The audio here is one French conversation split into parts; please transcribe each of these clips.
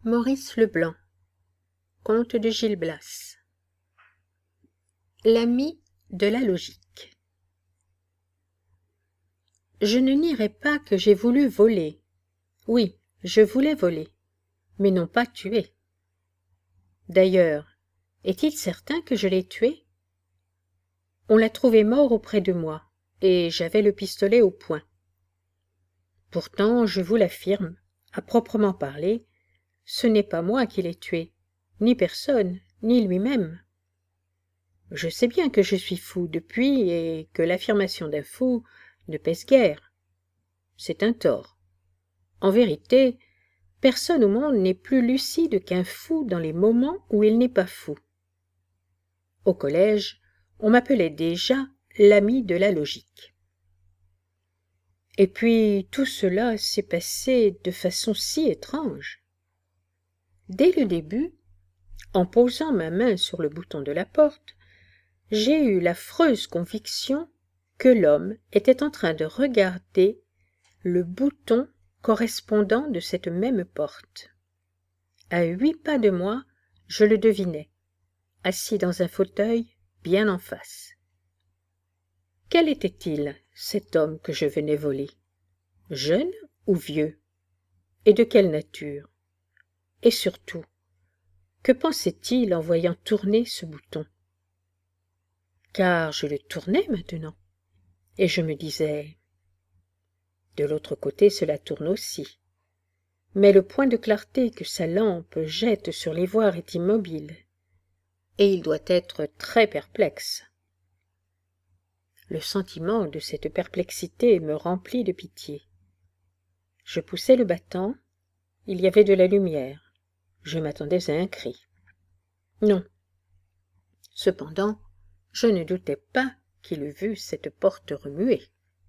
Maurice Leblanc, conte de Gil Blas. L'ami de la logique. Je ne nierai pas que j'ai voulu voler. Oui, je voulais voler, mais non pas tuer. D'ailleurs, est-il certain que je l'ai tué? On l'a trouvé mort auprès de moi, et j'avais le pistolet au poing. Pourtant, je vous l'affirme, à proprement parler, ce n'est pas moi qui l'ai tué, ni personne, ni lui-même. Je sais bien que je suis fou depuis et que l'affirmation d'un fou ne pèse guère. C'est un tort. En vérité, personne au monde n'est plus lucide qu'un fou dans les moments où il n'est pas fou. Au collège, on m'appelait déjà l'ami de la logique. Et puis tout cela s'est passé de façon si étrange. Dès le début, en posant ma main sur le bouton de la porte, j'ai eu l'affreuse conviction que l'homme était en train de regarder le bouton correspondant de cette même porte. À 8 pas de moi, je le devinais, assis dans un fauteuil bien en face. Quel était-il, cet homme que je venais voler? Jeune ou vieux? Et de quelle nature? Et surtout, que pensait-il en voyant tourner ce bouton? Car je le tournais maintenant, et je me disais, de l'autre côté cela tourne aussi, mais le point de clarté que sa lampe jette sur l'ivoire est immobile, et il doit être très perplexe. Le sentiment de cette perplexité me remplit de pitié. Je poussai le battant, il y avait de la lumière, je m'attendais à un cri. Non. Cependant, je ne doutais pas qu'il eût vu cette porte remuer.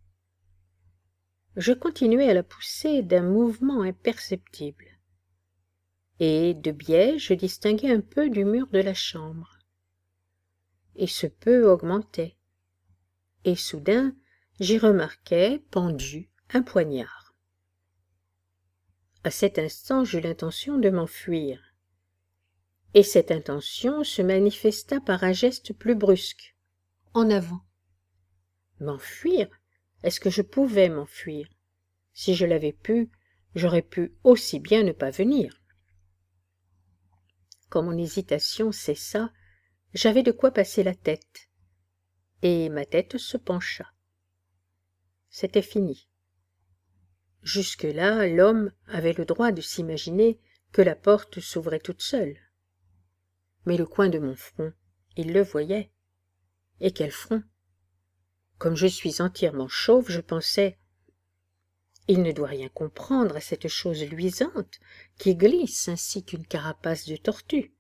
Je continuai à la pousser d'un mouvement imperceptible, et de biais je distinguai un peu du mur de la chambre. Et ce peu augmentait, et soudain j'y remarquai, pendu, un poignard. À cet instant j'eus l'intention de m'enfuir, et cette intention se manifesta par un geste plus brusque, en avant. M'enfuir? Est-ce que je pouvais m'enfuir? Si je l'avais pu, j'aurais pu aussi bien ne pas venir. Quand mon hésitation cessa, j'avais de quoi passer la tête, et ma tête se pencha. C'était fini. Jusque-là, l'homme avait le droit de s'imaginer que la porte s'ouvrait toute seule. Mais le coin de mon front, il le voyait. Et quel front! Comme je suis entièrement chauve, je pensais, il ne doit rien comprendre à cette chose luisante qui glisse ainsi qu'une carapace de tortue.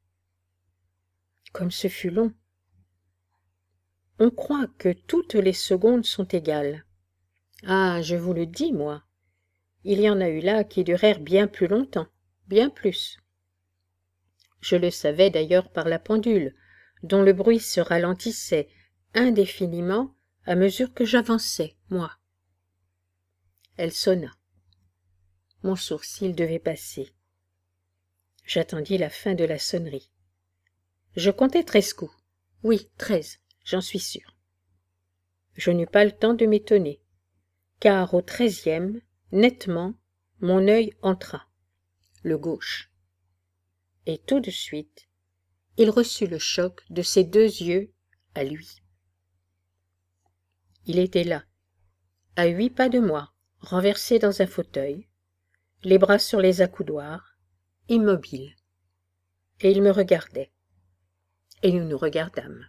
Comme ce fut long. On croit que toutes les secondes sont égales. Ah, je vous le dis, moi, il y en a eu là qui durèrent bien plus longtemps, bien plus. Je le savais d'ailleurs par la pendule, dont le bruit se ralentissait indéfiniment à mesure que j'avançais, moi. Elle sonna. Mon sourcil devait passer. J'attendis la fin de la sonnerie. Je comptai 13 coups. Oui, 13, j'en suis sûr. Je n'eus pas le temps de m'étonner, car au 13e, nettement, mon œil entra, le gauche. Et tout de suite, il reçut le choc de ses 2 yeux à lui. Il était là, à 8 pas de moi, renversé dans un fauteuil, les bras sur les accoudoirs, immobile. Et il me regardait. Et nous nous regardâmes.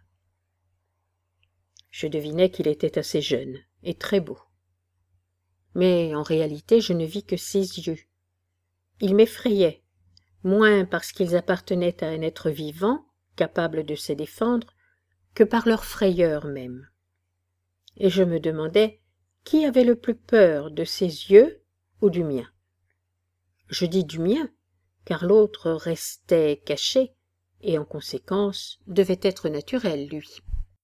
Je devinais qu'il était assez jeune et très beau. Mais en réalité, je ne vis que ses yeux. Ils m'effrayaient, moins parce qu'ils appartenaient à un être vivant, capable de se défendre, que par leur frayeur même. Et je me demandais qui avait le plus peur de ses yeux ou du mien. Je dis du mien, car l'autre restait caché, et en conséquence devait être naturel, lui.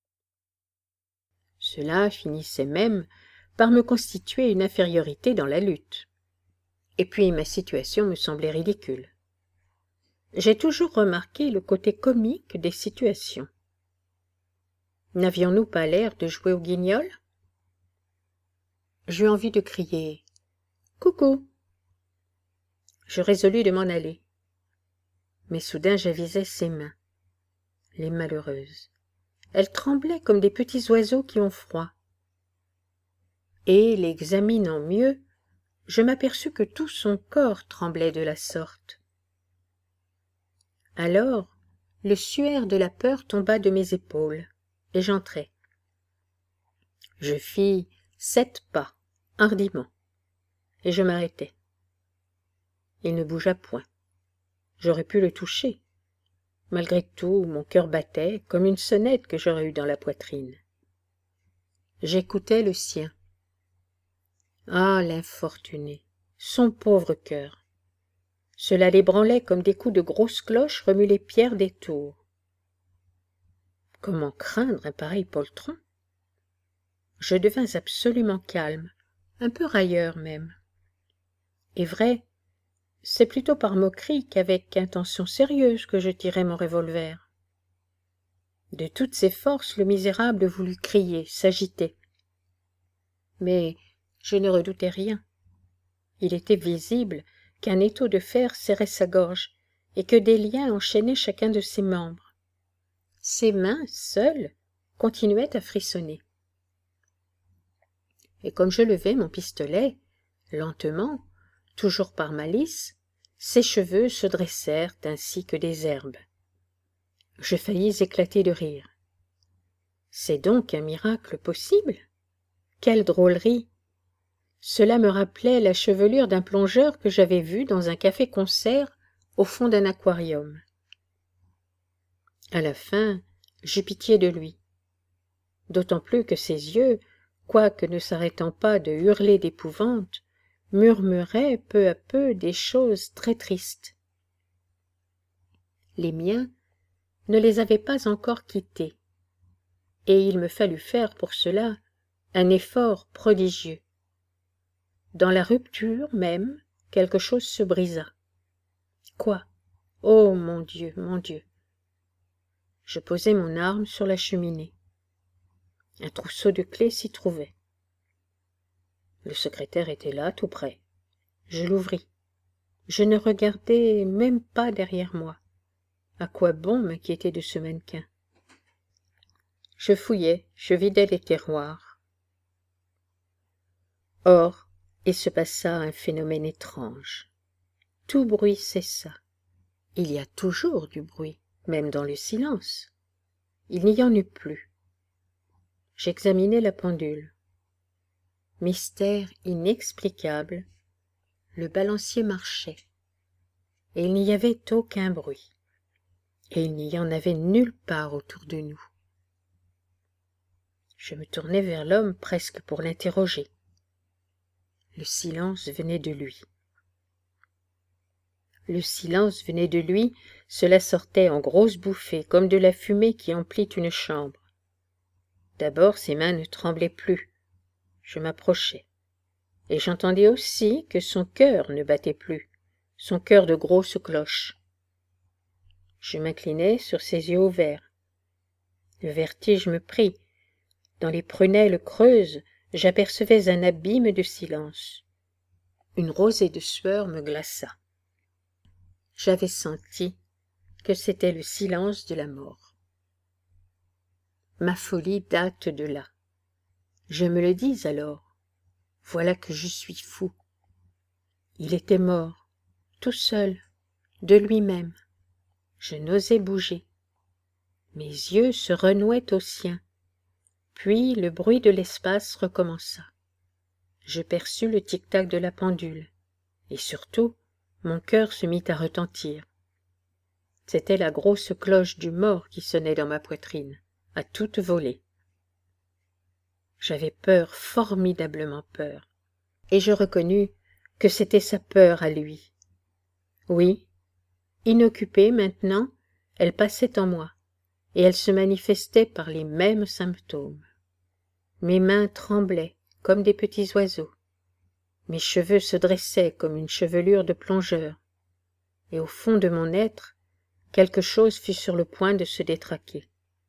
Cela finissait même par me constituer une infériorité dans la lutte. Et puis ma situation me semblait ridicule. J'ai toujours remarqué le côté comique des situations. N'avions-nous pas l'air de jouer au guignol? J'eus envie de crier « Coucou !» Je résolus de m'en aller. Mais soudain j'avisai ses mains, les malheureuses. Elles tremblaient comme des petits oiseaux qui ont froid. Et, l'examinant mieux, je m'aperçus que tout son corps tremblait de la sorte. Alors, le suaire de la peur tomba de mes épaules, et j'entrai. Je fis 7 pas, hardiment, et je m'arrêtai. Il ne bougea point. J'aurais pu le toucher. Malgré tout, mon cœur battait comme une sonnette que j'aurais eue dans la poitrine. J'écoutais le sien. Ah, l'infortuné, son pauvre cœur! Cela l'ébranlait comme des coups de grosse cloche remuent les pierres des tours. Comment craindre un pareil poltron? Je devins absolument calme, un peu railleur même. Et vrai, c'est plutôt par moquerie qu'avec intention sérieuse que je tirai mon revolver. De toutes ses forces, le misérable voulut crier, s'agiter. Mais je ne redoutais rien. Il était visible qu'un étau de fer serrait sa gorge et que des liens enchaînaient chacun de ses membres. Ses mains, seules, continuaient à frissonner. Et comme je levai mon pistolet, lentement, toujours par malice, ses cheveux se dressèrent ainsi que des herbes. Je faillis éclater de rire. C'est donc un miracle possible? Quelle drôlerie! Cela me rappelait la chevelure d'un plongeur que j'avais vu dans un café-concert au fond d'un aquarium. À la fin, j'eus pitié de lui, d'autant plus que ses yeux, quoique ne s'arrêtant pas de hurler d'épouvante, murmuraient peu à peu des choses très tristes. Les miens ne les avaient pas encore quittés, et il me fallut faire pour cela un effort prodigieux. Dans la rupture même, quelque chose se brisa. Quoi? Oh, mon Dieu, mon Dieu! Je posai mon arme sur la cheminée. Un trousseau de clés s'y trouvait. Le secrétaire était là, tout près. Je l'ouvris. Je ne regardai même pas derrière moi. À quoi bon m'inquiéter de ce mannequin? Je fouillai, je vidai les tiroirs. Or, il se passa un phénomène étrange. Tout bruit cessa. Il y a toujours du bruit, même dans le silence. Il n'y en eut plus. J'examinai la pendule. Mystère inexplicable, le balancier marchait, et il n'y avait aucun bruit, et il n'y en avait nulle part autour de nous. Je me tournai vers l'homme presque pour l'interroger. Le silence venait de lui. Le silence venait de lui, cela sortait en grosses bouffées, comme de la fumée qui emplit une chambre. D'abord ses mains ne tremblaient plus. Je m'approchai, et j'entendis aussi que son cœur ne battait plus, son cœur de grosse cloche. Je m'inclinai sur ses yeux ouverts. Le vertige me prit. Dans les prunelles creuses, j'apercevais un abîme de silence. Une rosée de sueur me glaça. J'avais senti que c'était le silence de la mort. Ma folie date de là. Je me le dis alors. Voilà que je suis fou. Il était mort, tout seul, de lui-même. Je n'osais bouger. Mes yeux se renouaient aux siens. Puis le bruit de l'espace recommença. Je perçus le tic-tac de la pendule, et surtout, mon cœur se mit à retentir. C'était la grosse cloche du mort qui sonnait dans ma poitrine, à toute volée. J'avais peur, formidablement peur, et je reconnus que c'était sa peur à lui. Oui, inoccupée maintenant, elle passait en moi, et elle se manifestait par les mêmes symptômes. Mes mains tremblaient comme des petits oiseaux. Mes cheveux se dressaient comme une chevelure de plongeur. Et au fond de mon être, quelque chose fut sur le point de se détraquer.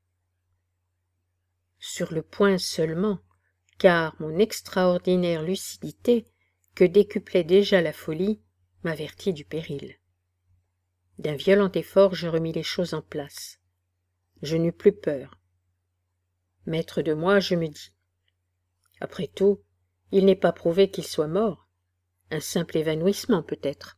Sur le point seulement, car mon extraordinaire lucidité, que décuplait déjà la folie, m'avertit du péril. D'un violent effort, je remis les choses en place. Je n'eus plus peur. Maître de moi, je me dis, après tout, il n'est pas prouvé qu'il soit mort, un simple évanouissement peut-être.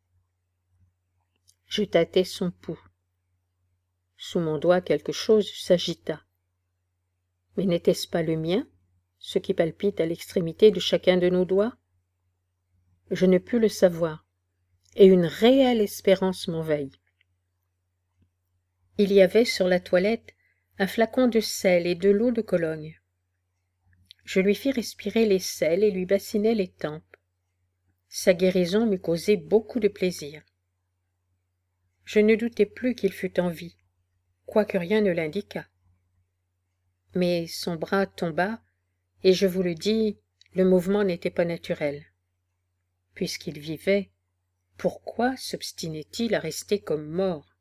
Je tâtai son pouls. Sous mon doigt quelque chose s'agita. Mais n'était-ce pas le mien, ce qui palpite à l'extrémité de chacun de nos doigts? Je ne pus le savoir, et une réelle espérance m'envahit. Il y avait sur la toilette un flacon de sel et de l'eau de Cologne. Je lui fis respirer les sels et lui bassinai les tempes. Sa guérison m'eût causé beaucoup de plaisir. Je ne doutais plus qu'il fût en vie, quoique rien ne l'indiquât. Mais son bras tomba, et je vous le dis, le mouvement n'était pas naturel. Puisqu'il vivait, pourquoi s'obstinait-il à rester comme mort?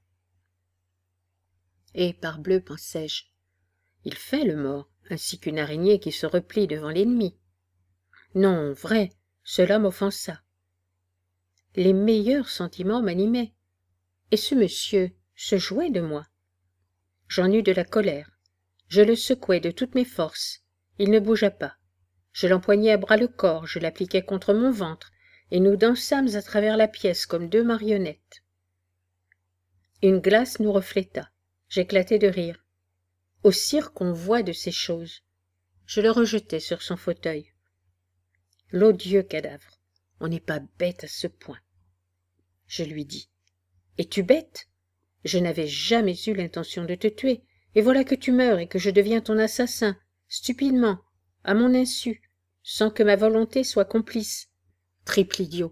Et parbleu, pensai-je, il fait le mort, ainsi qu'une araignée qui se replie devant l'ennemi. Non, vrai, cela m'offensa. Les meilleurs sentiments m'animaient, et ce monsieur se jouait de moi. J'en eus de la colère. Je le secouai de toutes mes forces. Il ne bougea pas. Je l'empoignai à bras-le-corps, je l'appliquai contre mon ventre, et nous dansâmes à travers la pièce comme deux marionnettes. Une glace nous refléta. J'éclatai de rire. Au cirque on voit de ces choses. Je le rejetai sur son fauteuil. L'odieux cadavre, on n'est pas bête à ce point. Je lui dis, es-tu bête? Je n'avais jamais eu l'intention de te tuer, et voilà que tu meurs et que je deviens ton assassin, stupidement, à mon insu, sans que ma volonté soit complice. Triple idiot.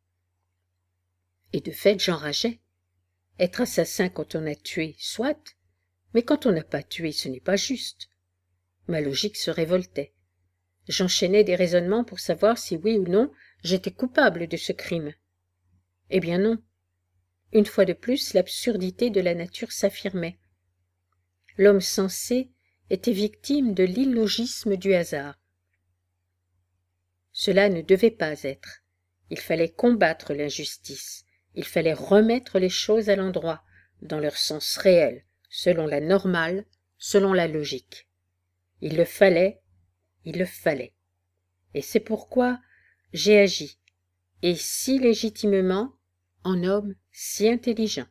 Et de fait, j'enrageais. Être assassin quand on a tué, soit, mais quand on n'a pas tué, ce n'est pas juste. Ma logique se révoltait. J'enchaînais des raisonnements pour savoir si oui ou non j'étais coupable de ce crime. Eh bien non. Une fois de plus, l'absurdité de la nature s'affirmait. L'homme sensé était victime de l'illogisme du hasard. Cela ne devait pas être. Il fallait combattre l'injustice. Il fallait remettre les choses à l'endroit, dans leur sens réel, selon la normale, selon la logique. Il le fallait. Et c'est pourquoi j'ai agi, et si légitimement, en homme si intelligent.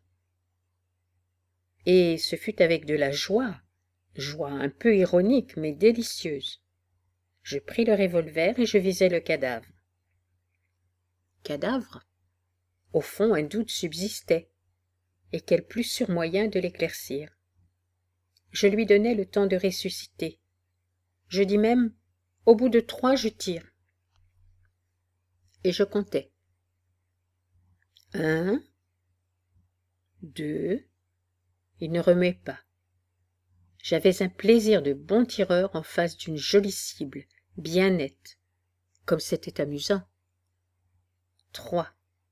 Et ce fut avec de la joie un peu ironique mais délicieuse. Je pris le revolver et je visai le cadavre. Cadavre? Au fond, un doute subsistait, et quel plus sûr moyen de l'éclaircir. Je lui donnai le temps de ressusciter. Je dis même, au bout de 3, je tire. Et je comptais. 1, 2, il ne remuait pas. J'avais un plaisir de bon tireur en face d'une jolie cible, bien nette, comme c'était amusant. 3.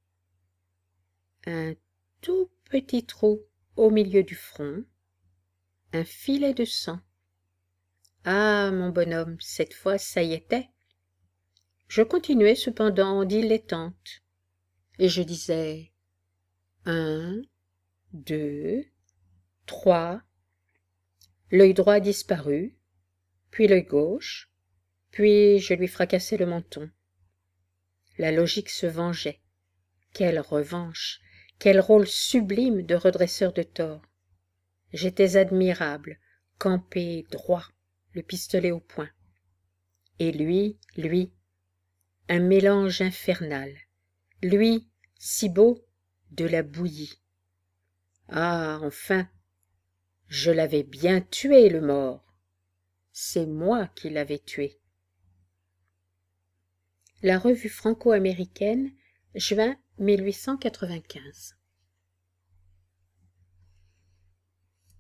Un tout petit trou au milieu du front, un filet de sang. Ah, mon bonhomme, cette fois ça y était. Je continuais cependant dilettante, et je disais 1, 2, 3. L'œil droit disparut, puis l'œil gauche, puis je lui fracassai le menton. La logique se vengeait. Quelle revanche! Quel rôle sublime de redresseur de tort! J'étais admirable, campé, droit, le pistolet au poing. Et lui, un mélange infernal. Lui, si beau, de la bouillie. Ah, enfin, je l'avais bien tué, le mort. C'est moi qui l'avais tué. La revue franco-américaine, juin 1895.